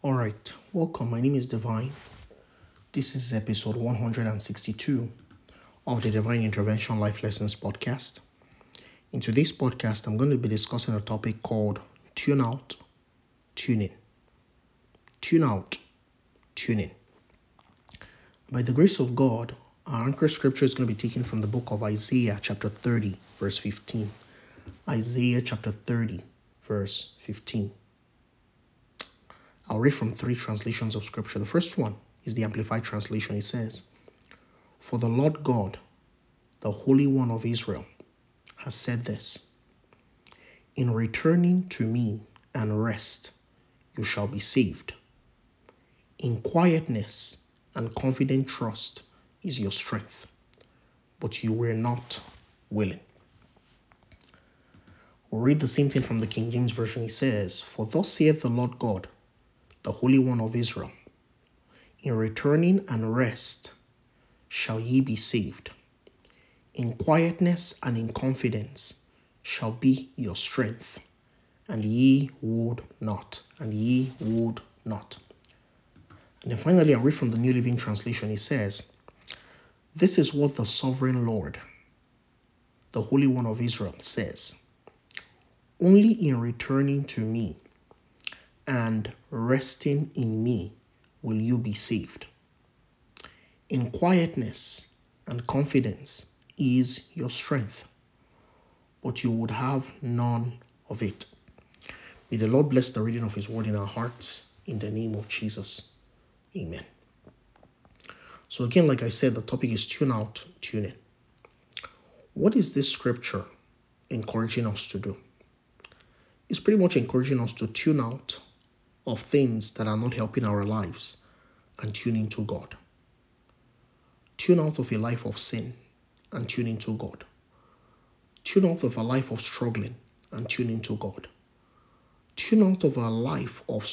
Alright, welcome. My name is Divine. This is episode 162 of the Divine Intervention Life Lessons podcast. In today's podcast, I'm going to be discussing a topic called Tune Out, Tune In. Tune Out, Tune In. By the grace of God, our anchor scripture is going to be taken from the book of Isaiah chapter 30, verse 15. Isaiah chapter 30, verse 15. I'll read from three translations of scripture. The first one is the Amplified translation. It says, "For the Lord God, the Holy One of Israel, has said this, in returning to me and rest, you shall be saved. In quietness and confident trust is your strength, but you were not willing." We'll read the same thing from the King James Version. It says, "For thus saith the Lord God, the Holy One of Israel, in returning and rest shall ye be saved. In quietness and in confidence shall be your strength, and ye would not, and ye would not." And then finally, I'll read from the New Living Translation. It says, "This is what the Sovereign Lord, the Holy One of Israel, says, only in returning to me and resting in me will you be saved. In quietness and confidence is your strength, but you would have none of it." May the Lord bless the reading of his word in our hearts, in the name of Jesus. Amen. So again, like I said, the topic is tune out, tune in. What is this scripture encouraging us to do? It's pretty much encouraging us to tune out of things that are not helping our lives and tune into God. Tune out of a life of sin and tune into God. Tune out of a life of struggling and tune into God. Tune out of a life of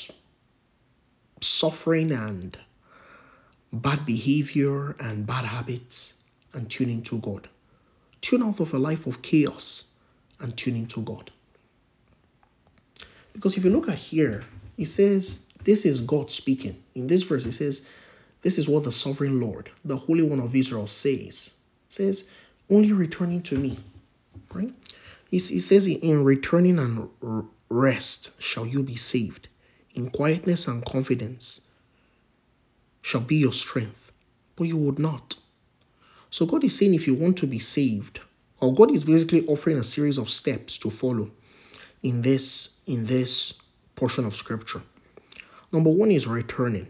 suffering and bad behavior and bad habits and tune into God. Tune out of a life of chaos and tune into God. Because if you look at here, it says, this is God speaking. In this verse, it says, this is what the Sovereign Lord, the Holy One of Israel says. It says, only returning to me. Right? It says, in returning and rest shall you be saved. In quietness and confidence shall be your strength. But you would not. So God is saying, if you want to be saved, or God is basically offering a series of steps to follow in this portion of scripture. Number one is returning.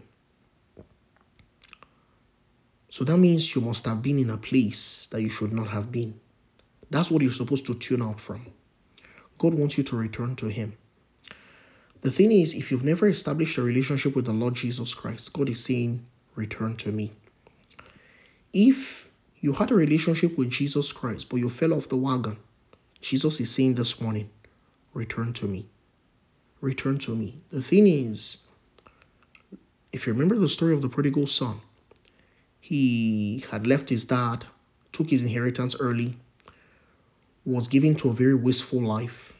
So that means you must have been in a place that you should not have been. That's what you're supposed to tune out from. God wants you to return to him. The thing is, if you've never established a relationship with the Lord Jesus Christ, God is saying, return to me. If you had a relationship with Jesus Christ, but you fell off the wagon, Jesus is saying this morning, return to me. Return to me. The thing is, if you remember the story of the prodigal son, he had left his dad, took his inheritance early, was given to a very wasteful life,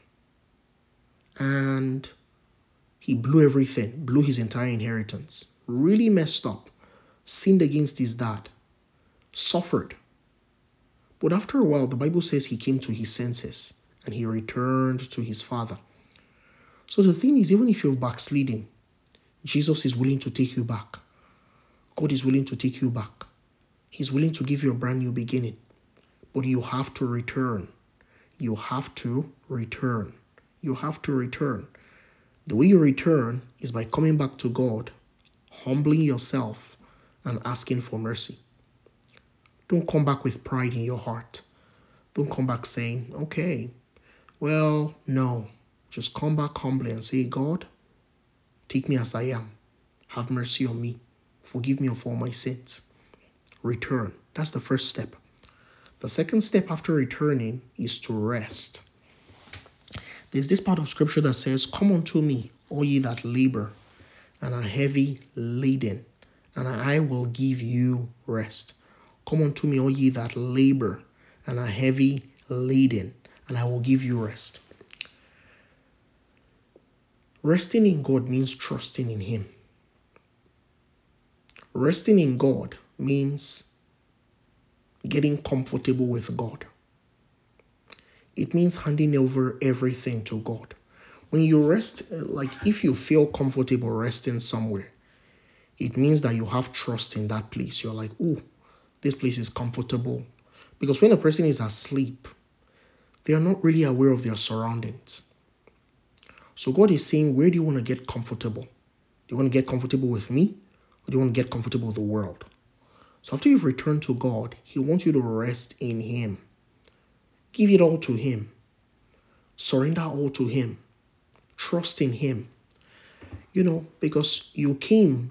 and he blew everything, blew his entire inheritance, really messed up, sinned against his dad, suffered. But after a while, the Bible says he came to his senses and he returned to his father. So the thing is, even if you've backslidden, Jesus is willing to take you back. God is willing to take you back. He's willing to give you a brand new beginning. But you have to return. You have to return. You have to return. The way you return is by coming back to God, humbling yourself, and asking for mercy. Don't come back with pride in your heart. Don't come back saying, okay, well, no. Just come back humbly and say, God, take me as I am. Have mercy on me. Forgive me of all my sins. Return. That's the first step. The second step after returning is to rest. There's this part of scripture that says, come unto me, all ye that labor and are heavy laden, and I will give you rest. Come unto me, all ye that labor and are heavy laden, and I will give you rest. Resting in God means trusting in him. Resting in God means getting comfortable with God. It means handing over everything to God. When you rest, like if you feel comfortable resting somewhere, it means that you have trust in that place. You're like, oh, this place is comfortable. Because when a person is asleep, they are not really aware of their surroundings. So God is saying, where do you want to get comfortable? Do you want to get comfortable with me? Or do you want to get comfortable with the world? So after you've returned to God, He wants you to rest in Him. Give it all to Him. Surrender all to Him. Trust in Him. Because you came.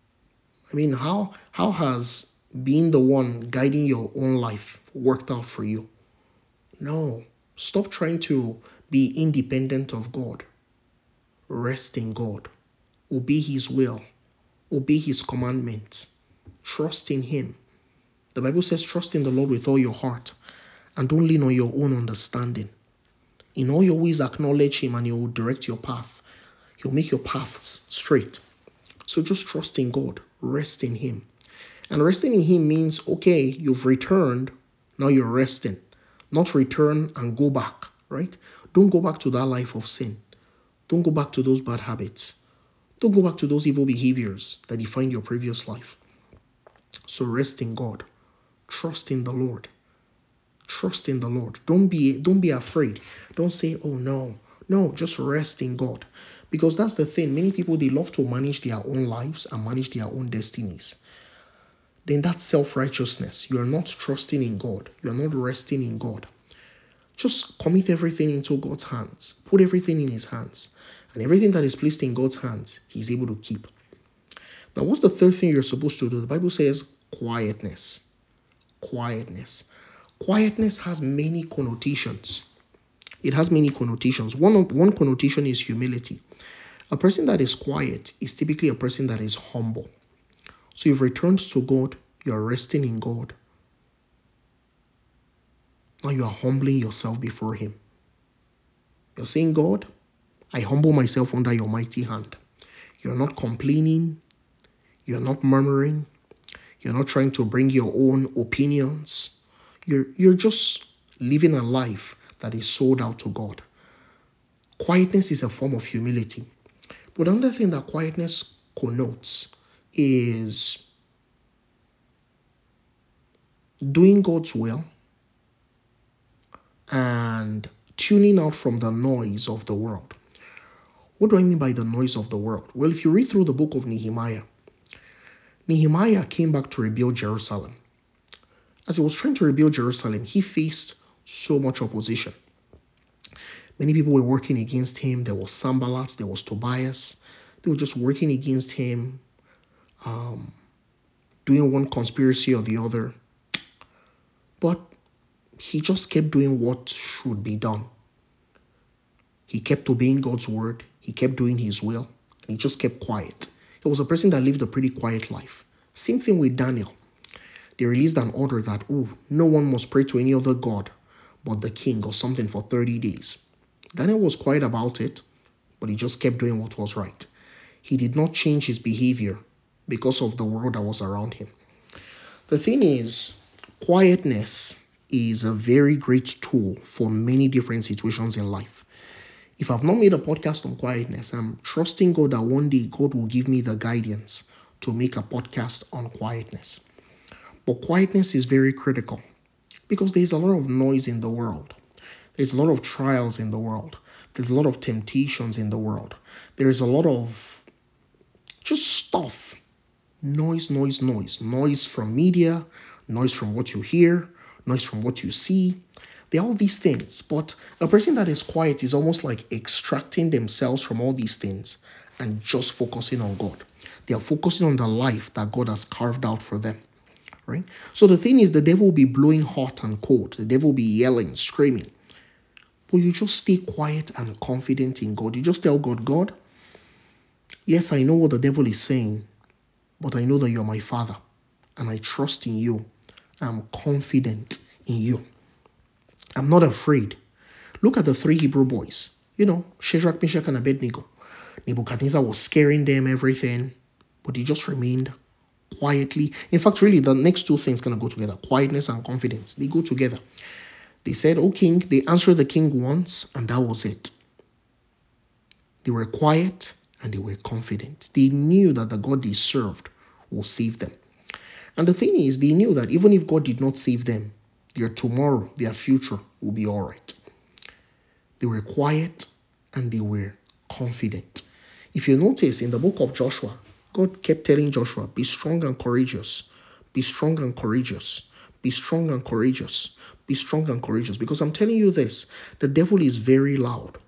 How has being the one guiding your own life worked out for you? No. Stop trying to be independent of God. Rest in God. Obey His will. Obey His commandments. Trust in Him. The Bible says, trust in the Lord with all your heart and don't lean on your own understanding. In all your ways, acknowledge Him and He will direct your path. He'll make your paths straight. So just trust in God. Rest in Him. And resting in Him means, okay, you've returned. Now you're resting. Not return and go back, right? Don't go back to that life of sin. Don't go back to those bad habits. Don't go back to those evil behaviors that defined your previous life. So rest in God. Trust in the Lord. Trust in the Lord. Don't be afraid. Don't say, oh no. No, just rest in God. Because that's the thing. Many people, they love to manage their own lives and manage their own destinies. Then that's self-righteousness. You are not trusting in God. You are not resting in God. Just commit everything into God's hands. Put everything in His hands. And everything that is placed in God's hands, He's able to keep. Now, what's the third thing you're supposed to do? The Bible says quietness. Quietness. Quietness has many connotations. It has many connotations. One connotation is humility. A person that is quiet is typically a person that is humble. So you've returned to God, you're resting in God. Now you are humbling yourself before Him. You're saying, God, I humble myself under your mighty hand. You're not complaining. You're not murmuring. You're not trying to bring your own opinions. You're just living a life that is sold out to God. Quietness is a form of humility. But another thing that quietness connotes is doing God's will and tuning out from the noise of the world. What do I mean by the noise of the world? Well, if you read through the book of Nehemiah came back to rebuild Jerusalem. As he was trying to rebuild Jerusalem, he faced so much opposition. Many people were working against him. There was Sanballat, there was Tobias. They were just working against him, doing one conspiracy or the other. But he just kept doing what should be done. He kept obeying God's word. He kept doing His will. And he just kept quiet. He was a person that lived a pretty quiet life. Same thing with Daniel. They released an order that, no one must pray to any other god but the king or something for 30 days. Daniel was quiet about it, but he just kept doing what was right. He did not change his behavior because of the world that was around him. The thing is, quietness is a very great tool for many different situations in life. If I've not made a podcast on quietness, I'm trusting God that one day God will give me the guidance to make a podcast on quietness. But quietness is very critical because there's a lot of noise in the world. There's a lot of trials in the world. There's a lot of temptations in the world. There's a lot of just stuff. Noise. Noise from media, noise from what you hear, noise from what you see. There are all these things. But a person that is quiet is almost like extracting themselves from all these things and just focusing on God. They are focusing on the life that God has carved out for them. Right? So the thing is, the devil will be blowing hot and cold. The devil will be yelling, screaming. But you just stay quiet and confident in God. You just tell God, God, yes, I know what the devil is saying, but I know that you're my Father, and I trust in you. I'm confident in you. I'm not afraid. Look at the 3 Hebrew boys. Shadrach, Meshach, and Abednego. Nebuchadnezzar was scaring them, everything, but they just remained quietly. In fact, really, the next two things gonna go together: quietness and confidence. They go together. They said, "Oh king," they answered the king once, and that was it. They were quiet and they were confident. They knew that the God they served will save them. And the thing is, they knew that even if God did not save them, their tomorrow, their future will be all right. They were quiet and they were confident. If you notice in the book of Joshua, God kept telling Joshua, be strong and courageous. Be strong and courageous. Be strong and courageous. Be strong and courageous. Because I'm telling you this, the devil is very loud.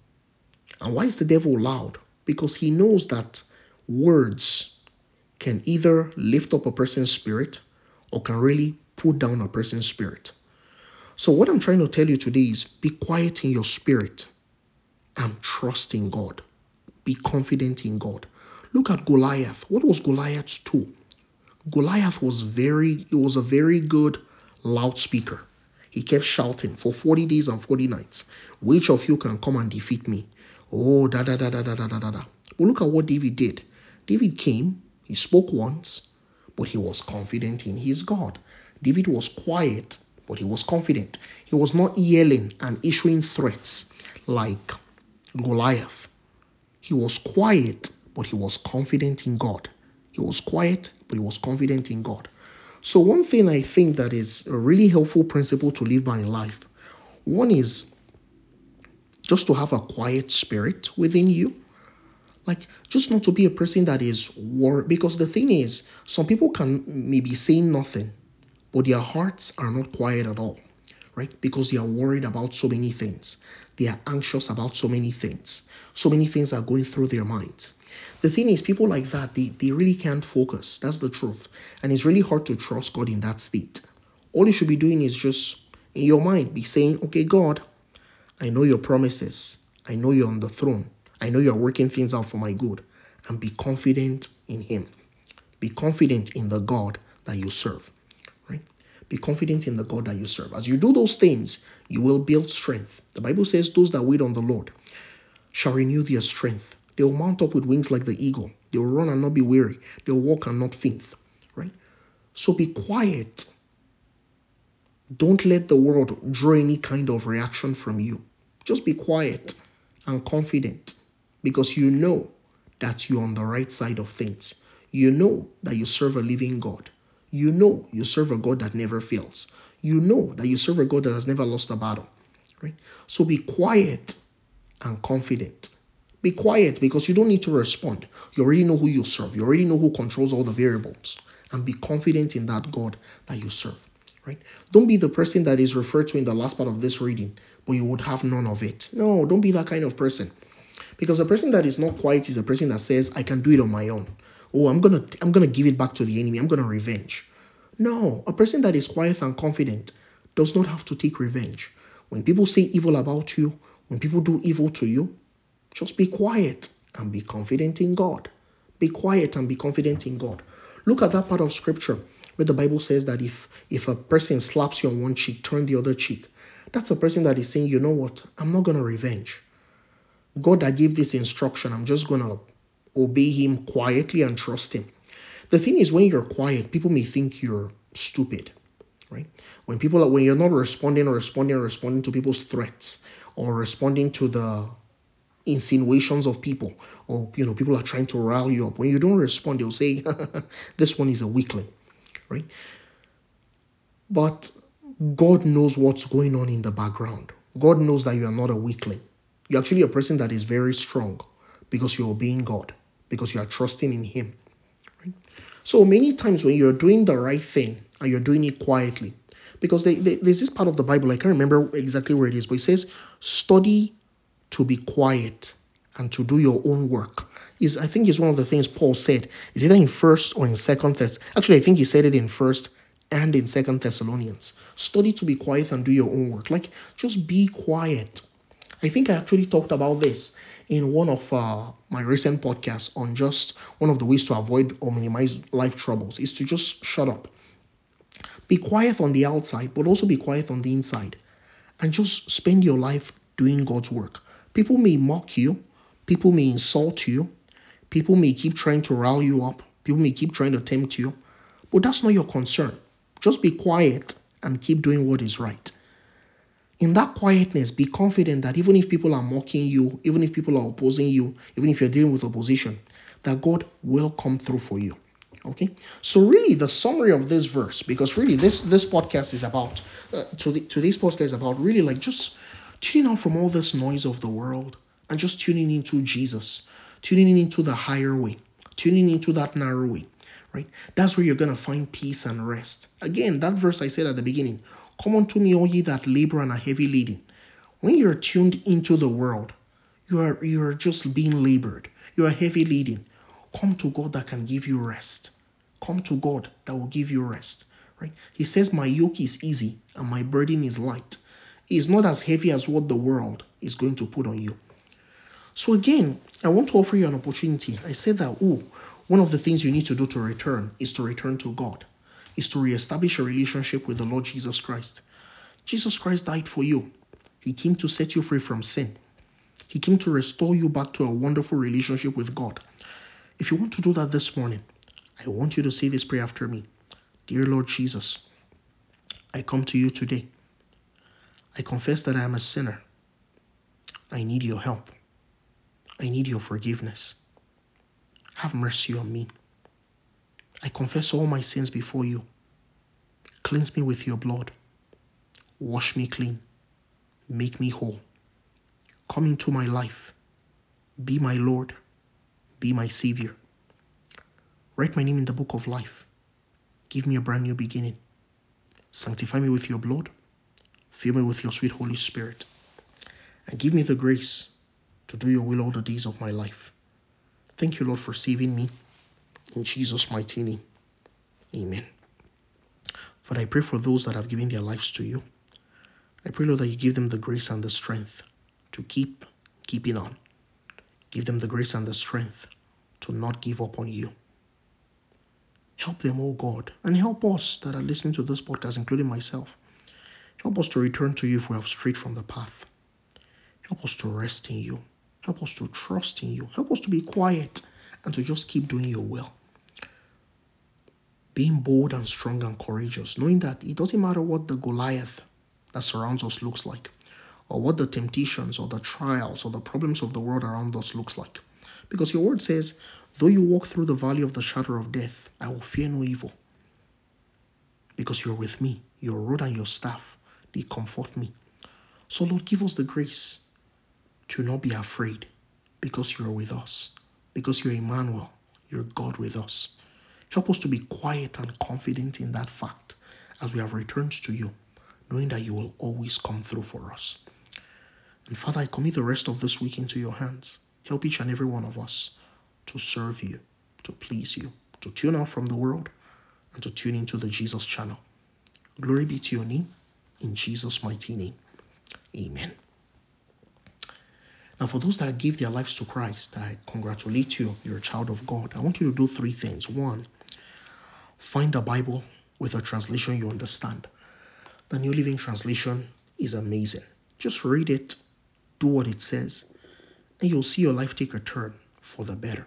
And why is the devil loud? Because he knows that words can either lift up a person's spirit or can really put down a person's spirit. So what I'm trying to tell you today is be quiet in your spirit and trust in God. Be confident in God. Look at Goliath. What was Goliath's tool? Goliath was a very good loudspeaker. He kept shouting for 40 days and 40 nights. Which of you can come and defeat me? Oh, da da da da da da da da. Well, look at what David did. David came, he spoke once, but he was confident in his God. David was quiet, but he was confident. He was not yelling and issuing threats like Goliath. He was quiet, but he was confident in God. He was quiet, but he was confident in God. So one thing I think that is a really helpful principle to live by in life, one is just to have a quiet spirit within you. Like, just not to be a person that is worried. Because the thing is, some people can maybe say nothing, but their hearts are not quiet at all, right? Because they are worried about so many things. They are anxious about so many things. So many things are going through their minds. The thing is, people like that, they really can't focus. That's the truth. And it's really hard to trust God in that state. All you should be doing is just, in your mind, be saying, okay, God, I know your promises. I know you're on the throne. I know you're working things out for my good. And be confident in Him. Be confident in the God that you serve. Right? Be confident in the God that you serve. As you do those things, you will build strength. The Bible says those that wait on the Lord shall renew their strength. They will mount up with wings like the eagle. They will run and not be weary. They will walk and not faint. Right? So be quiet. Don't let the world draw any kind of reaction from you. Just be quiet and confident because you know that you're on the right side of things. You know that you serve a living God. You know you serve a God that never fails. You know that you serve a God that has never lost a battle. Right? So be quiet and confident. Be quiet because you don't need to respond. You already know who you serve. You already know who controls all the variables. And be confident in that God that you serve. Right? Don't be the person that is referred to in the last part of this reading, but you would have none of it. No, don't be that kind of person. Because a person that is not quiet is a person that says, I can do it on my own. Oh, I'm gonna give it back to the enemy. I'm gonna revenge. No, a person that is quiet and confident does not have to take revenge. When people say evil about you, when people do evil to you, just be quiet and be confident in God. Be quiet and be confident in God. Look at that part of scripture where the Bible says that if a person slaps you on one cheek, turn the other cheek. That's a person that is saying, you know what, I'm not going to revenge. God that gave this instruction, I'm just going to obey him quietly and trust him. The thing is, when you're quiet, people may think you're stupid, right? When you're not responding to people's threats or responding to the insinuations of people, or people are trying to rile you up. When you don't respond, they'll say, this one is a weakling, right? But God knows what's going on in the background. God knows that you are not a weakling. You're actually a person that is very strong because you're obeying God, because you are trusting in him, right? So many times when you're doing the right thing and you're doing it quietly, because there's this part of the Bible, I can't remember exactly where it is, but it says, study to be quiet and to do your own work. I think is one of the things Paul said. Is either in First or in Second Actually, I think he said it in First and in Second Thessalonians. Study to be quiet and do your own work. Like, just be quiet. I think I actually talked about this in one of my recent podcasts on just one of the ways to avoid or minimize life troubles is to just shut up. Be quiet on the outside, but also be quiet on the inside. And just spend your life doing God's work. People may mock you. People may insult you. People may keep trying to rile you up. People may keep trying to tempt you, but that's not your concern. Just be quiet and keep doing what is right. In that quietness, be confident that even if people are mocking you, even if people are opposing you, even if you're dealing with opposition, that God will come through for you. Okay, so really the summary of this verse, because really this podcast is about today's podcast is about really like just tuning out from all this noise of the world and just tuning into Jesus, tuning into the higher way, tuning into that narrow way, right? That's where you're gonna find peace and rest. Again, that verse I said at the beginning, come unto me, all ye that labor and are heavy laden. When you're tuned into the world, you are just being labored. You are heavy laden. Come to God that can give you rest. Come to God that will give you rest. Right? He says, my yoke is easy and my burden is light. It is not as heavy as what the world is going to put on you. So again, I want to offer you an opportunity. I said that, one of the things you need to do to return is to return to God, is to reestablish a relationship with the Lord Jesus Christ. Jesus Christ died for you. He came to set you free from sin. He came to restore you back to a wonderful relationship with God. If you want to do that this morning, I want you to say this prayer after me. Dear Lord Jesus, I come to you today. I confess that I am a sinner. I need your help. I need your forgiveness. Have mercy on me. I confess all my sins before you. Cleanse me with your blood. Wash me clean. Make me whole. Come into my life. Be my Lord. Be my Savior. Write my name in the book of life. Give me a brand new beginning. Sanctify me with your blood. Fill me with your sweet Holy Spirit. And give me the grace to do your will all the days of my life. Thank you, Lord, for saving me. In Jesus' mighty name. Amen. Father, I pray for those that have given their lives to you. I pray, Lord, that you give them the grace and the strength to keep keeping on. Give them the grace and the strength to not give up on you. Help them, oh God, and help us that are listening to this podcast, including myself. Help us to return to you if we have strayed from the path. Help us to rest in you. Help us to trust in you. Help us to be quiet and to just keep doing your will. Being bold and strong and courageous, knowing that it doesn't matter what the Goliath that surrounds us looks like, or what the temptations or the trials or the problems of the world around us looks like. Because your word says, though you walk through the valley of the shadow of death, I will fear no evil. Because you're with me, your rod and your staff, they comfort me. So Lord, give us the grace to not be afraid, because you're with us, because you're Emmanuel, you're God with us. Help us to be quiet and confident in that fact as we have returned to you, knowing that you will always come through for us. And Father, I commit the rest of this week into your hands. Help each and every one of us to serve you, to please you, to tune out from the world, and to tune into the Jesus channel. Glory be to your name, in Jesus' mighty name. Amen. Now, for those that give their lives to Christ, I congratulate you. You're a child of God. I want you to do three things. One, find a Bible with a translation you understand. The New Living Translation is amazing. Just read it, do what it says, and you'll see your life take a turn for the better.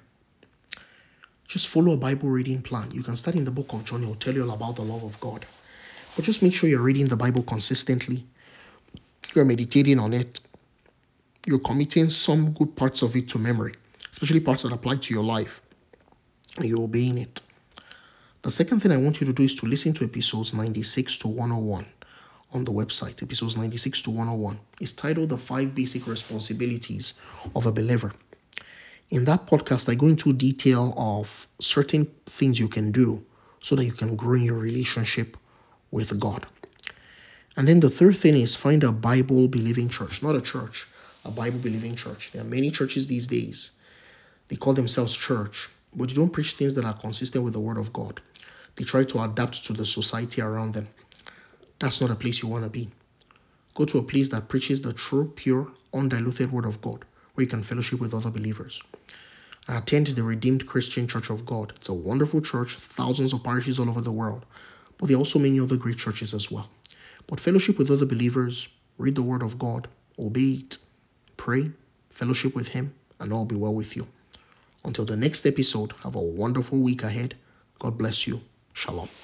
Just follow a Bible reading plan. You can start in the book of John. It will tell you all about the love of God. But just make sure you're reading the Bible consistently. You're meditating on it. You're committing some good parts of it to memory, especially parts that apply to your life, and you're obeying it. The second thing I want you to do is to listen to episodes 96 to 101 on the website. Episodes 96 to 101 is titled The 5 Basic Responsibilities of a Believer. In that podcast, I go into detail of certain things you can do so that you can grow in your relationship with God. And then the third thing is find a Bible-believing church, not a church, a Bible-believing church. There are many churches these days. They call themselves church, but they don't preach things that are consistent with the Word of God. They try to adapt to the society around them. That's not a place you want to be. Go to a place that preaches the true, pure, undiluted Word of God, where you can fellowship with other believers. I attend the Redeemed Christian Church of God. It's a wonderful church, thousands of parishes all over the world, but there are also many other great churches as well. But fellowship with other believers, read the Word of God, obey it, pray, fellowship with Him, and all will be well with you. Until the next episode, have a wonderful week ahead. God bless you. Shalom.